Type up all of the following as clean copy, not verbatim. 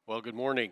Well, good morning.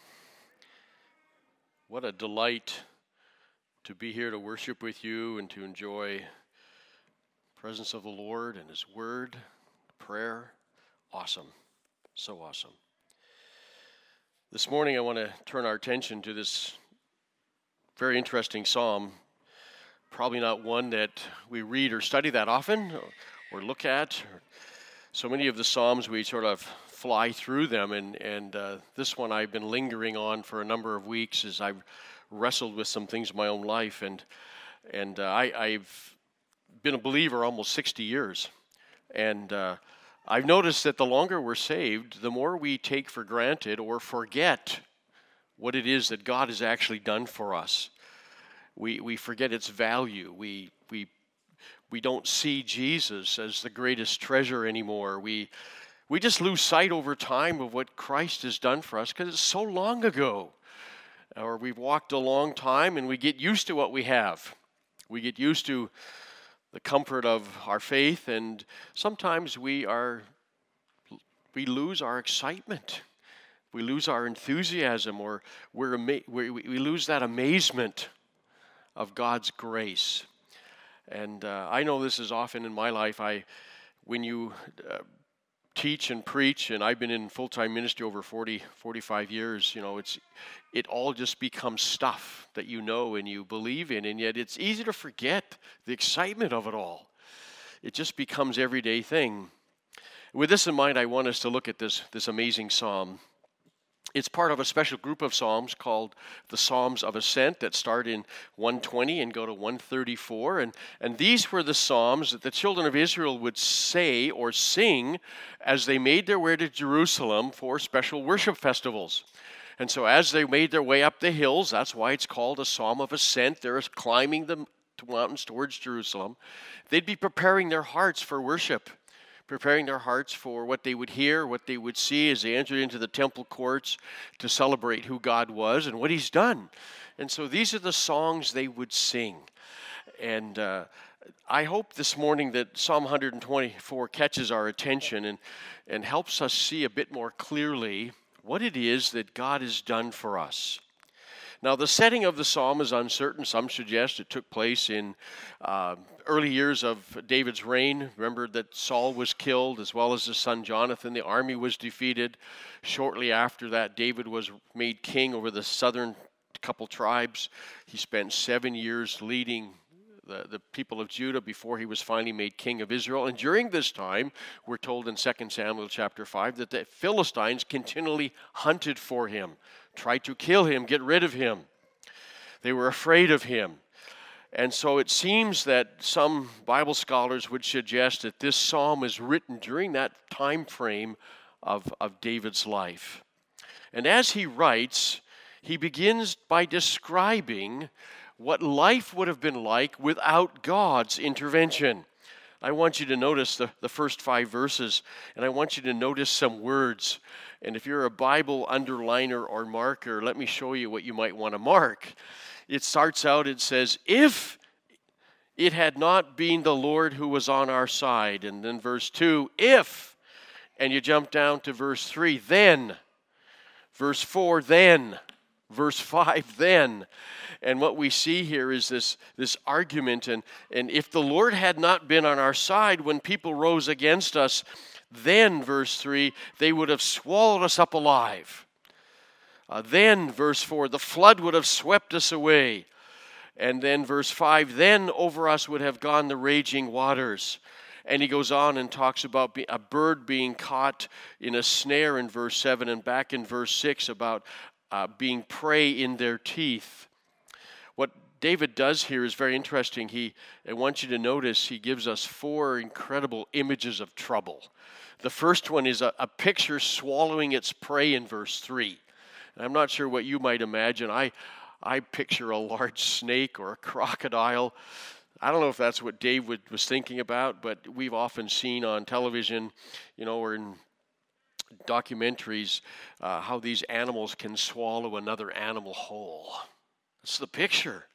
What a delight to be here to worship with you and to enjoy the presence of the Lord and His Word, prayer. Awesome. So awesome. This morning I want to turn our attention to this very interesting psalm. Probably not one that we read or study that often or look at. So many of the psalms we sort of fly through them, and this one I've been lingering on for a number of weeks as I've wrestled with some things in my own life, and I've been a believer almost 60 years, and I've noticed that the longer we're saved, the more we take for granted or forget what it is that God has actually done for us. We forget its value. We don't see Jesus as the greatest treasure anymore. We just lose sight over time of what Christ has done for us because it's so long ago. Or we've walked a long time and we get used to what we have. We get used to the comfort of our faith, and sometimes we lose our excitement. We lose our enthusiasm, or we lose that amazement of God's grace. And I know this is often in my life. When you teach and preach, and I've been in full-time ministry over 45 years, it all just becomes stuff that you know and you believe in, and yet it's easy to forget the excitement of it all. It just becomes everyday thing. With this in mind, I want us to look at this amazing psalm. It's part of a special group of psalms called the Psalms of Ascent that start in 120 and go to 134. And these were the psalms that the children of Israel would say or sing as they made their way to Jerusalem for special worship festivals. And so as they made their way up the hills, that's why it's called a Psalm of Ascent. They're climbing the mountains towards Jerusalem. They'd be preparing their hearts for worship, preparing their hearts for what they would hear, what they would see as they entered into the temple courts to celebrate who God was and what He's done. And so these are the songs they would sing. And I hope this morning that Psalm 124 catches our attention and helps us see a bit more clearly what it is that God has done for us. Now, the setting of the psalm is uncertain. Some suggest it took place in early years of David's reign. Remember that Saul was killed as well as his son Jonathan. The army was defeated. Shortly after that, David was made king over the southern couple tribes. He spent 7 years leading the people of Judah before he was finally made king of Israel. And during this time, we're told in 2 Samuel chapter 5 that the Philistines continually hunted for him, tried to kill him, get rid of him. They were afraid of him. And so it seems that some Bible scholars would suggest that this psalm is written during that time frame of David's life. And as he writes, he begins by describing what life would have been like without God's intervention. I want you to notice the first 5 verses, and I want you to notice some words. And if you're a Bible underliner or marker, let me show you what you might want to mark. It starts out, it says, if it had not been the Lord who was on our side. And then verse 2, if. And you jump down to verse 3, then. Verse 4, then. Verse 5, then. And what we see here is this argument. And if the Lord had not been on our side when people rose against us, then, verse 3, they would have swallowed us up alive. Then, verse 4, the flood would have swept us away. And then, verse 5, then over us would have gone the raging waters. And he goes on and talks about a bird being caught in a snare in verse 7, and back in verse 6 about being prey in their teeth. What David does here is very interesting. I want you to notice he gives us 4 incredible images of trouble. The first one is a picture swallowing its prey in verse 3. And I'm not sure what you might imagine. I picture a large snake or a crocodile. I don't know if that's what David was thinking about, but we've often seen on television, or in documentaries, how these animals can swallow another animal whole. That's the picture.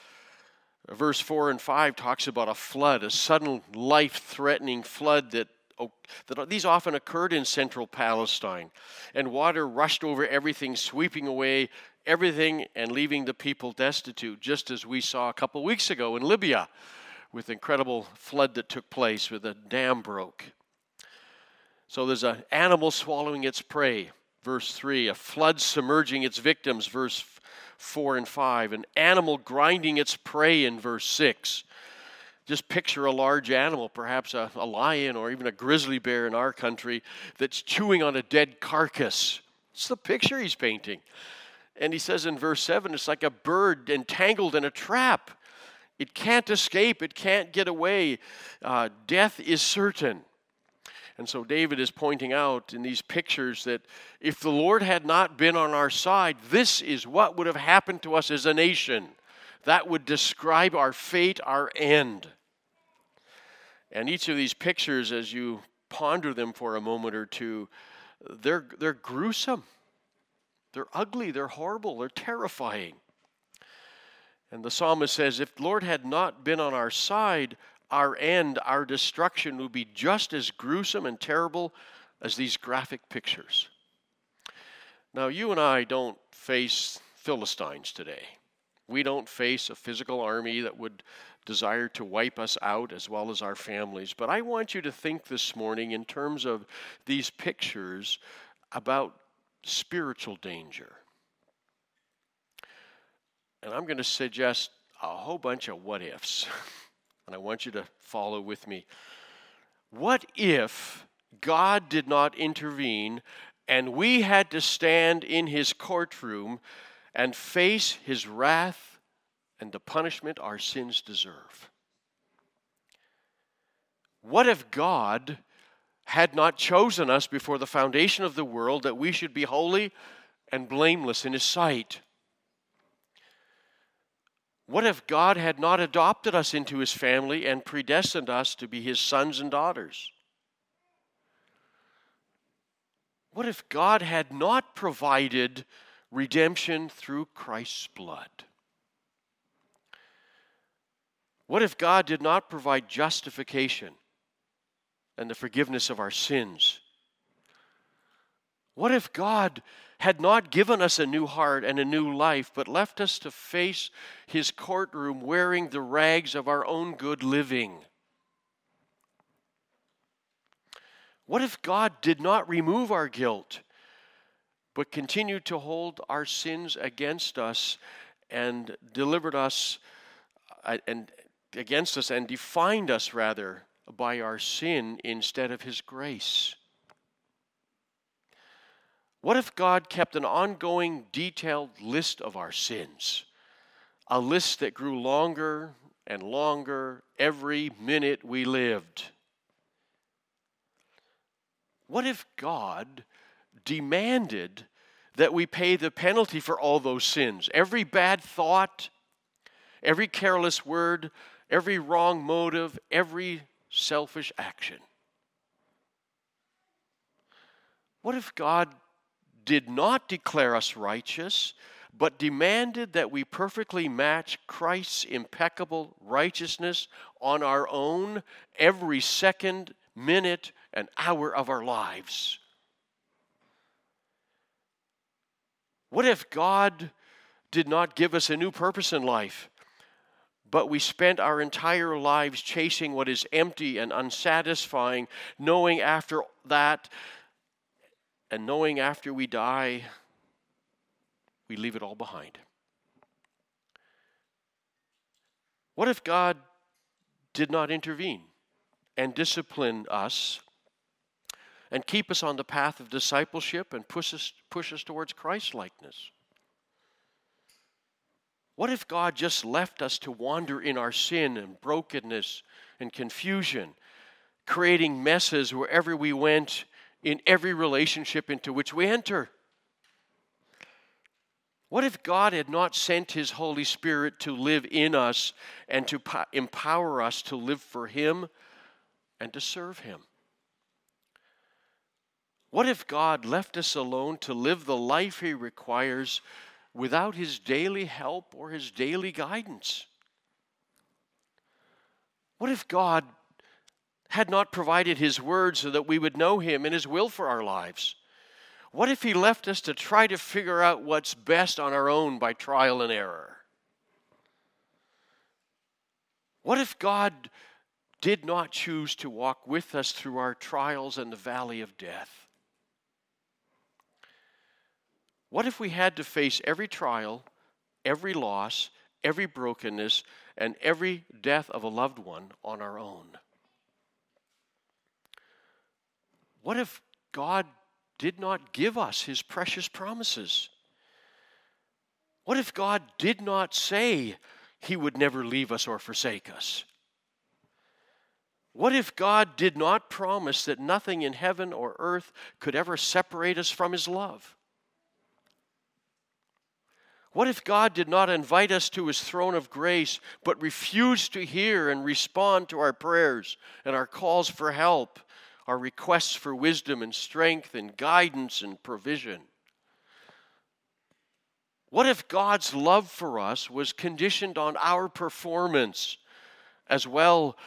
Verse 4 and 5 talks about a flood, a sudden life-threatening flood that these often occurred in central Palestine, and water rushed over everything, sweeping away everything and leaving the people destitute, just as we saw a couple weeks ago in Libya with the incredible flood that took place where the dam broke. So there's an animal swallowing its prey, verse 3, a flood submerging its victims, verse 4 and 5, an animal grinding its prey in verse 6. Just picture a large animal, perhaps a lion or even a grizzly bear in our country, that's chewing on a dead carcass. It's the picture he's painting. And he says in verse 7, it's like a bird entangled in a trap. It can't escape. It can't get away. Death is certain. And so David is pointing out in these pictures that if the Lord had not been on our side, this is what would have happened to us as a nation. That would describe our fate, our end. And each of these pictures, as you ponder them for a moment or two, they're gruesome. They're ugly, they're horrible, they're terrifying. And the psalmist says, if the Lord had not been on our side, our end, our destruction would be just as gruesome and terrible as these graphic pictures. Now, you and I don't face Philistines today. We don't face a physical army that would desire to wipe us out as well as our families. But I want you to think this morning in terms of these pictures about spiritual danger. And I'm going to suggest a whole bunch of what ifs. And I want you to follow with me. What if God did not intervene and we had to stand in his courtroom and face his wrath and the punishment our sins deserve? What if God had not chosen us before the foundation of the world that we should be holy and blameless in his sight? What if God had not adopted us into his family and predestined us to be his sons and daughters? What if God had not provided redemption through Christ's blood? What if God did not provide justification and the forgiveness of our sins? What if God had not given us a new heart and a new life, but left us to face his courtroom wearing the rags of our own good living? What if God did not remove our guilt, but continued to hold our sins against us and delivered us and against us and defined us rather by our sin instead of his grace? What if God kept an ongoing, detailed list of our sins? A list that grew longer and longer every minute we lived. What if God demanded that we pay the penalty for all those sins? Every bad thought, every careless word, every wrong motive, every selfish action. What if God did not declare us righteous, but demanded that we perfectly match Christ's impeccable righteousness on our own every second, minute, and hour of our lives? What if God did not give us a new purpose in life, but we spent our entire lives chasing what is empty and unsatisfying, knowing after that and knowing after we die, we leave it all behind? What if God did not intervene and discipline us and keep us on the path of discipleship and push us towards Christ-likeness? What if God just left us to wander in our sin and brokenness and confusion, creating messes wherever we went in every relationship into which we enter? What if God had not sent his Holy Spirit to live in us and to empower us to live for him and to serve him? What if God left us alone to live the life he requires without his daily help or his daily guidance? What if God had not provided His Word so that we would know Him and His will for our lives? What if He left us to try to figure out what's best on our own by trial and error? What if God did not choose to walk with us through our trials and the valley of death? What if we had to face every trial, every loss, every brokenness, and every death of a loved one on our own? What if God did not give us His precious promises? What if God did not say He would never leave us or forsake us? What if God did not promise that nothing in heaven or earth could ever separate us from His love? What if God did not invite us to His throne of grace, but refused to hear and respond to our prayers and our calls for help, our requests for wisdom and strength and guidance and provision? What if God's love for us was conditioned on our performance as well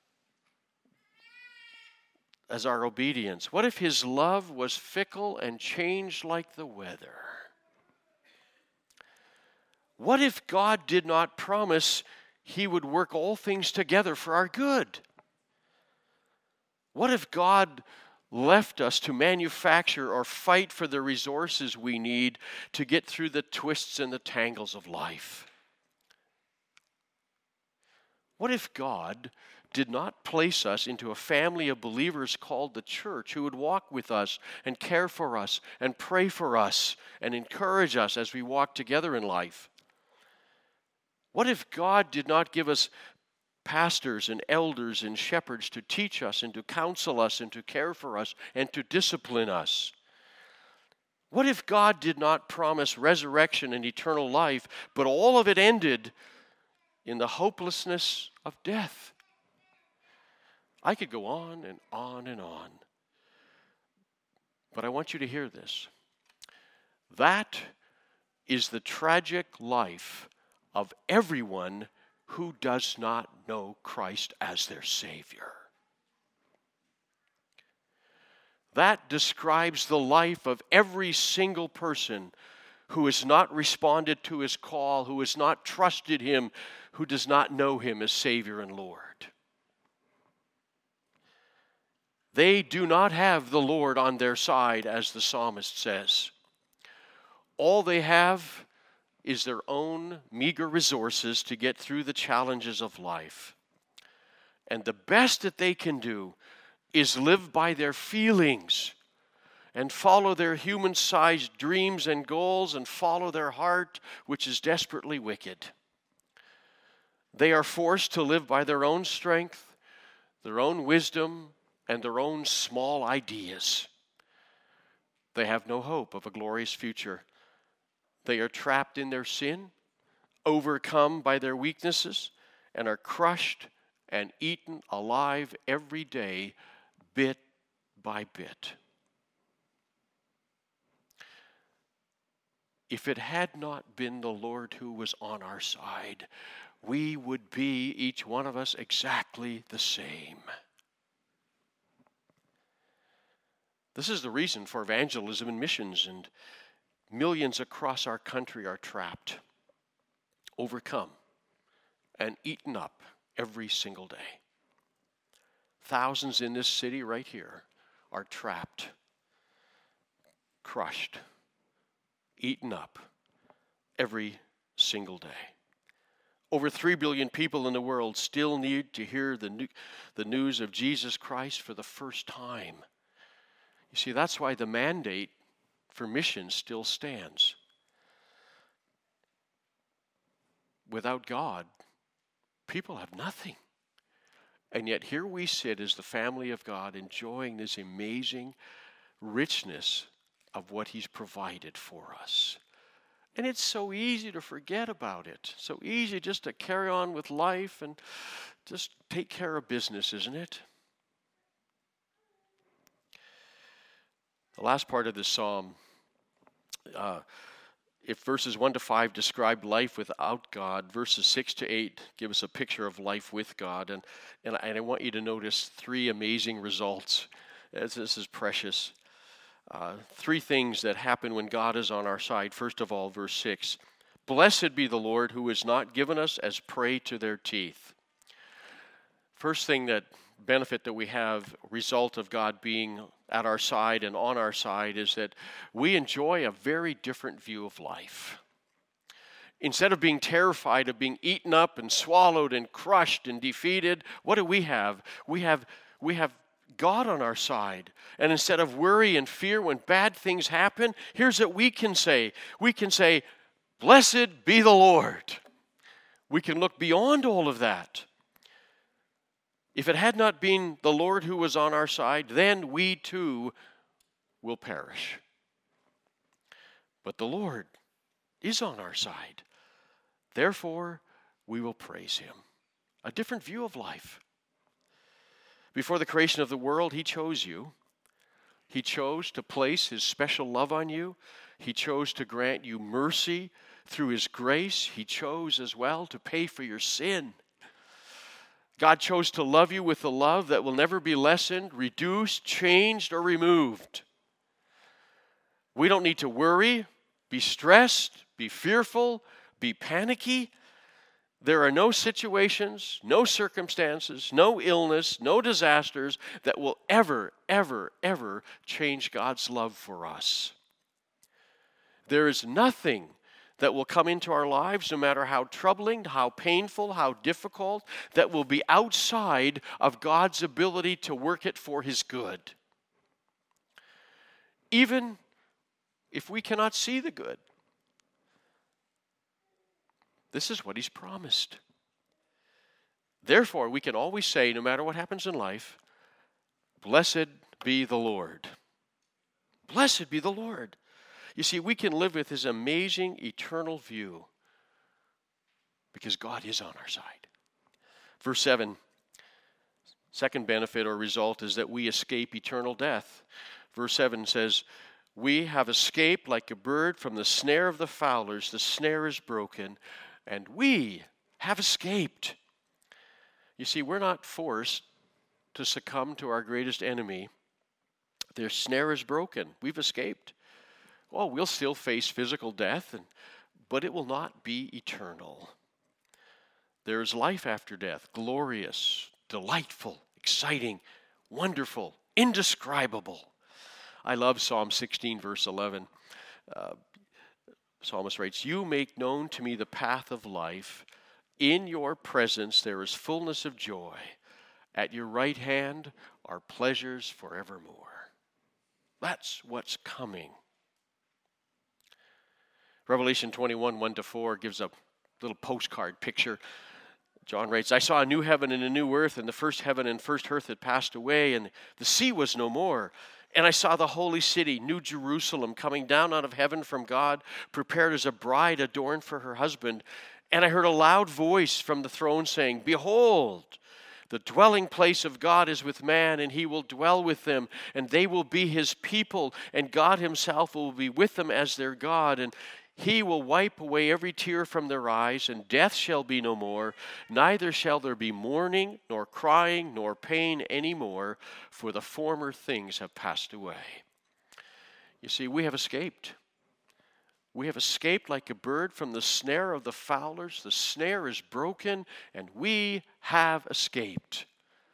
as our obedience? What if His love was fickle and changed like the weather? What if God did not promise He would work all things together for our good? What if God left us to manufacture or fight for the resources we need to get through the twists and the tangles of life? What if God did not place us into a family of believers called the church who would walk with us and care for us and pray for us and encourage us as we walk together in life? What if God did not give us pastors and elders and shepherds to teach us and to counsel us and to care for us and to discipline us? What if God did not promise resurrection and eternal life, but all of it ended in the hopelessness of death? I could go on and on and on, but I want you to hear this. That is the tragic life of everyone who does not know Christ as their Savior. That describes the life of every single person who has not responded to His call, who has not trusted Him, who does not know Him as Savior and Lord. They do not have the Lord on their side, as the psalmist says. All they have is their own meager resources to get through the challenges of life. And the best that they can do is live by their feelings and follow their human-sized dreams and goals and follow their heart, which is desperately wicked. They are forced to live by their own strength, their own wisdom, and their own small ideas. They have no hope of a glorious future. They are trapped in their sin, overcome by their weaknesses, and are crushed and eaten alive every day, bit by bit. If it had not been the Lord who was on our side, we would be, each one of us, exactly the same. This is the reason for evangelism and missions, and millions across our country are trapped, overcome, and eaten up every single day. Thousands in this city right here are trapped, crushed, eaten up every single day. Over 3 billion people in the world still need to hear the news of Jesus Christ for the first time. You see, that's why the mandate for missions still stands. Without God, people have nothing. And yet here we sit as the family of God enjoying this amazing richness of what He's provided for us. And it's so easy to forget about it. So easy just to carry on with life and just take care of business, isn't it? The last part of this psalm if verses 1 to 5 describe life without God, verses 6 to 8 give us a picture of life with God. And I want you to notice three amazing results, as this is precious. Three things that happen when God is on our side. First of all, verse 6, blessed be the Lord who has not given us as prey to their teeth. First thing, that benefit that we have, result of God being at our side and on our side, is that we enjoy a very different view of life. Instead of being terrified of being eaten up and swallowed and crushed and defeated, what do we have? We have God on our side. And instead of worry and fear when bad things happen, here's what we can say. We can say, blessed be the Lord. We can look beyond all of that. If it had not been the Lord who was on our side, then we too will perish. But the Lord is on our side. Therefore, we will praise him. A different view of life. Before the creation of the world, he chose you. He chose to place his special love on you. He chose to grant you mercy through his grace. He chose as well to pay for your sin. God chose to love you with a love that will never be lessened, reduced, changed, or removed. We don't need to worry, be stressed, be fearful, be panicky. There are no situations, no circumstances, no illness, no disasters that will ever, ever, ever change God's love for us. There is nothing that will come into our lives, no matter how troubling, how painful, how difficult, that will be outside of God's ability to work it for his good. Even if we cannot see the good, this is what he's promised. Therefore, we can always say, no matter what happens in life, blessed be the Lord. Blessed be the Lord. You see, we can live with his amazing eternal view because God is on our side. Verse 7, second benefit or result is that we escape eternal death. Verse 7 says, we have escaped like a bird from the snare of the fowlers. The snare is broken, and we have escaped. You see, we're not forced to succumb to our greatest enemy. Their snare is broken. We've escaped. Well, we'll still face physical death, but it will not be eternal. There is life after death, glorious, delightful, exciting, wonderful, indescribable. I love Psalm 16, verse 11. Psalmist writes, you make known to me the path of life. In your presence there is fullness of joy. At your right hand are pleasures forevermore. That's what's coming. Revelation 21, 1-4 gives a little postcard picture. John writes, I saw a new heaven and a new earth, and the first heaven and first earth had passed away, and the sea was no more. And I saw the holy city, New Jerusalem, coming down out of heaven from God, prepared as a bride adorned for her husband. And I heard a loud voice from the throne saying, behold, the dwelling place of God is with man, and he will dwell with them, and they will be his people, and God himself will be with them as their God. And he will wipe away every tear from their eyes, and death shall be no more. Neither shall there be mourning, nor crying, nor pain any more, for the former things have passed away. You see, we have escaped. We have escaped like a bird from the snare of the fowlers. The snare is broken, and we have escaped.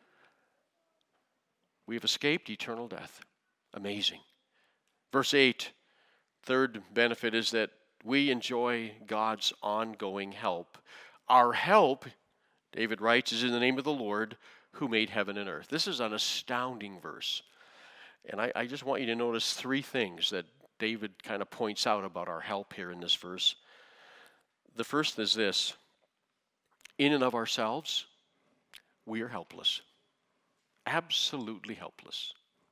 We have escaped eternal death. Amazing. Verse 8, third benefit is that we enjoy God's ongoing help. Our help, David writes, is in the name of the Lord who made heaven and earth. This is an astounding verse. And I just want you to notice three things that David kind of points out about our help here in this verse. The first is this: in and of ourselves, we are helpless. Absolutely helpless.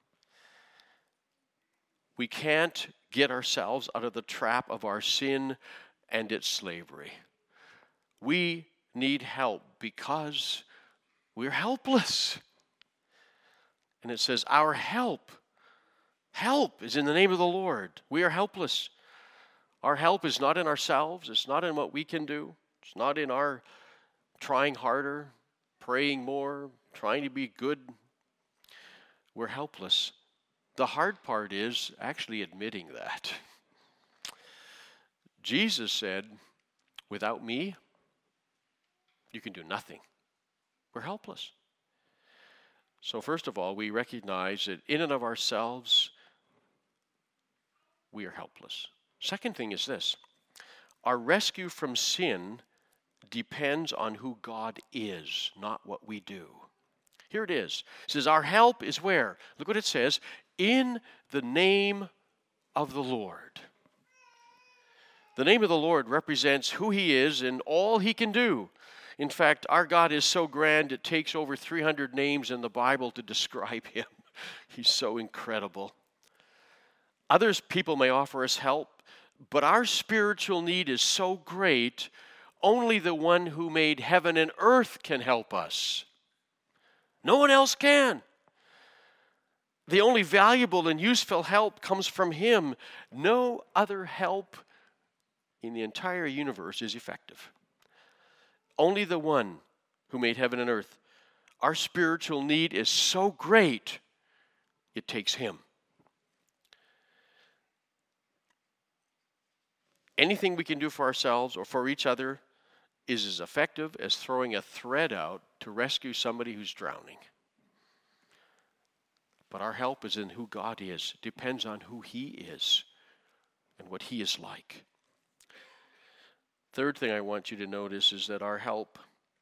We can't get ourselves out of the trap of our sin and its slavery. We need help because we're helpless. And it says, our help is in the name of the Lord. We are helpless. Our help is not in ourselves. It's not in what we can do. It's not in our trying harder, praying more, trying to be good. We're helpless. The hard part is actually admitting that. Jesus said, without me, you can do nothing. We're helpless. So first of all, we recognize that in and of ourselves, we are helpless. Second thing is this: our rescue from sin depends on who God is, not what we do. Here it is. It says, our help is where? Look what it says, in the name of the Lord. The name of the Lord represents who he is and all he can do. In fact, our God is so grand, it takes over 300 names in the Bible to describe him. He's so incredible. Others people may offer us help, but our spiritual need is so great, only the one who made heaven and earth can help us. No one else can. The only valuable and useful help comes from him. No other help in the entire universe is effective. Only the one who made heaven and earth. Our spiritual need is so great, it takes him. Anything we can do for ourselves or for each other is as effective as throwing a thread out to rescue somebody who's drowning. But our help is in who God is. It depends on who he is and what he is like. Third thing I want you to notice is that our help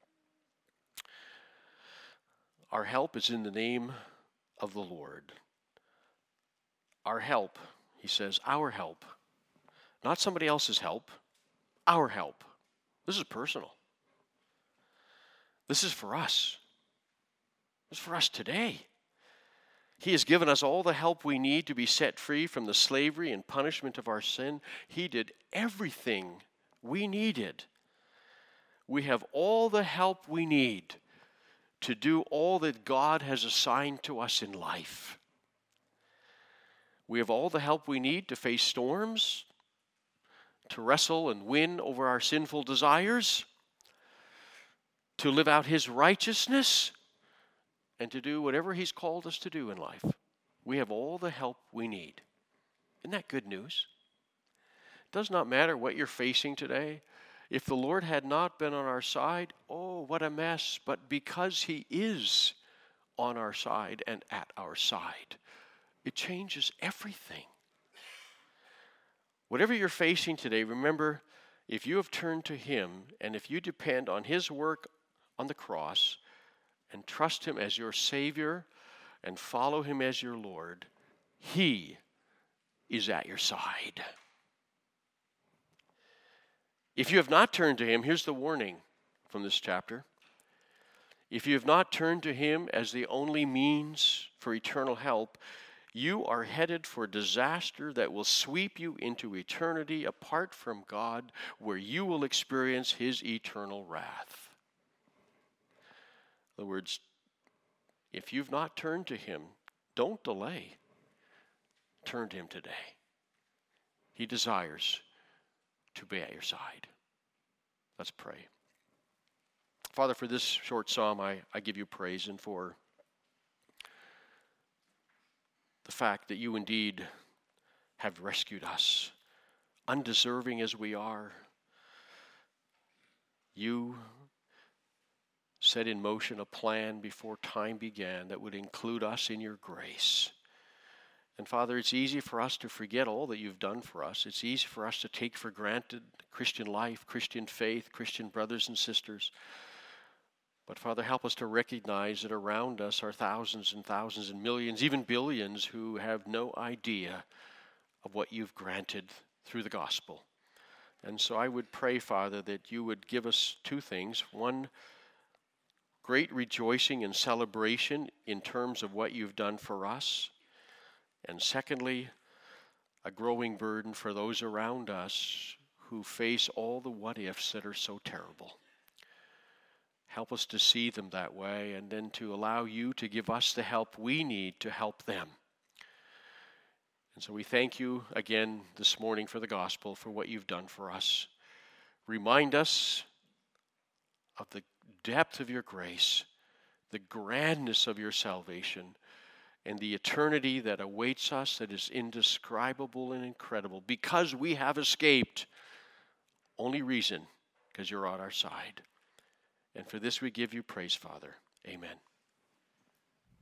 is in the name of the Lord. Our help, he says, our help. Not somebody else's help, our help. This is personal. This is for us. This is for us today. He has given us all the help we need to be set free from the slavery and punishment of our sin. He did everything we needed. We have all the help we need to do all that God has assigned to us in life. We have all the help we need to face storms, to wrestle and win over our sinful desires, to live out his righteousness, and to do whatever he's called us to do in life. We have all the help we need. Isn't that good news? It does not matter what you're facing today. If the Lord had not been on our side, oh, what a mess. But because he is on our side and at our side, it changes everything. Whatever you're facing today, remember, if you have turned to him and if you depend on his work on the cross and trust him as your Savior and follow him as your Lord, he is at your side. If you have not turned to him, here's the warning from this chapter. If you have not turned to him as the only means for eternal help, you are headed for disaster that will sweep you into eternity apart from God, where you will experience his eternal wrath. In other words, if you've not turned to him, don't delay. Turn to him today. He desires to be at your side. Let's pray. Father, for this short psalm, I give you praise, and for the fact that you indeed have rescued us, undeserving as we are. You set in motion a plan before time began that would include us in your grace. And Father, it's easy for us to forget all that you've done for us. It's easy for us to take for granted Christian life, Christian faith, Christian brothers and sisters. But Father, help us to recognize that around us are thousands and thousands and millions, even billions, who have no idea of what you've granted through the gospel. And so I would pray, Father, that you would give us two things. One, great rejoicing and celebration in terms of what you've done for us. And secondly, a growing burden for those around us who face all the what-ifs that are so terrible. Help us to see them that way, and then to allow you to give us the help we need to help them. And so we thank you again this morning for the gospel, for what you've done for us. Remind us of the depth of your grace, the grandness of your salvation, and the eternity that awaits us that is indescribable and incredible because we have escaped. Only reason, because you're on our side. And for this we give you praise, Father. Amen.